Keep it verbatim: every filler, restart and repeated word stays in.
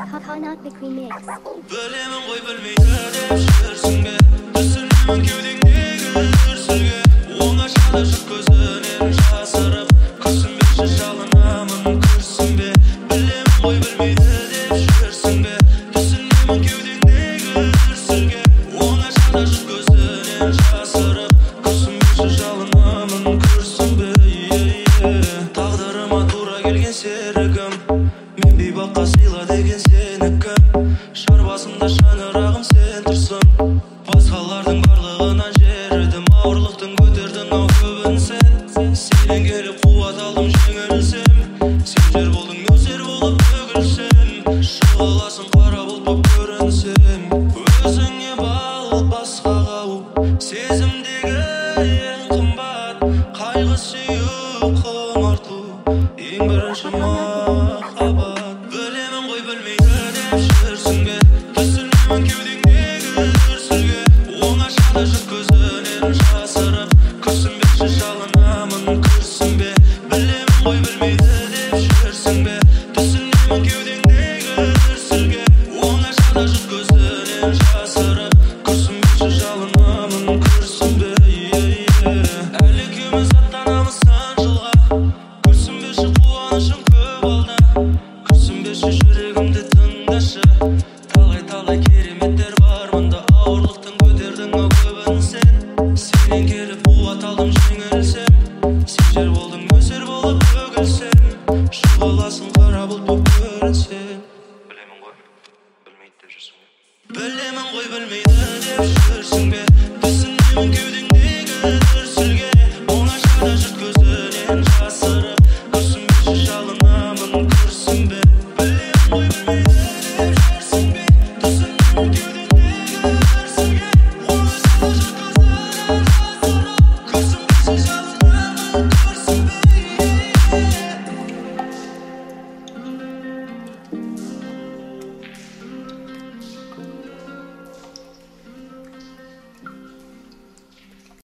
Fanatic Remix. Bölemін ғой білмейді деп жүрсің бе? Түсінемін кеудеңдегі дүрсілге. Оңашада жүр көзінен жасырып. Күрсінбеші жалынамын күрсінбе. Білемін ғой білмейді деп жүрсің бе? Түсінемін кеудеңдегі дүрсілге. Оңашада жүр көзінен жасырып. Күрсінбеші жалынамын күрсінбе. Тағдырыма тура келген серігім, мен бейбаққа сыйла деген сенікім. Шар басымда шаңырағым сен тұрсың. Басқалардың барлығынан жерідім, ауырлықтың көтердің ау көбін сен. Сенен келіп қуат алдым жеңілсем, сен жер болдың нөсер болып төгілсем. Шығыласың қара бұлт боп көрінсем, өзіңе балық басқаға ау. Сезімдегі ең қымбат қайғы сүю құмарту, ең бірінші махаббат. Білемін ғой білмейді деп жүрсің бе? Түсінемін кеудеңдегі дүрсілге. Оңашада жүр көзінен жасырып. Күрсінбеші жалынамын күрсінбе. Білемін ғой білмейді деп жүрсің бе? Түсінемін кеудеңдегі дүрсілге. Оңашада жүр көзінен жасырып. Күрсінбеші жалынамын күрсінбе. Әлі екеуміз аттанамыз сан жылға. Күрсінбеші қуанышым көп алда. Күрсінбеші жүрегімді тыңдашы. Талай-талай кереметтер бар мұнда, ауырлықтың көтердің ау көбін сен. Сенен келіп қуат алдым жеңілсем, сен жер болдың нөсер болып төгілсем. Шығыласың қара бұлт боп көрінсем. Білемін ғой білмейді деп жүрсің бе? Білемін ғой білмейді деп жүрсің бе? Түсінемін кеудеңдегі дүрсілге. Оңашада жүр көзінен жасырып. Күрсінбеші жалынамын күрсінбе.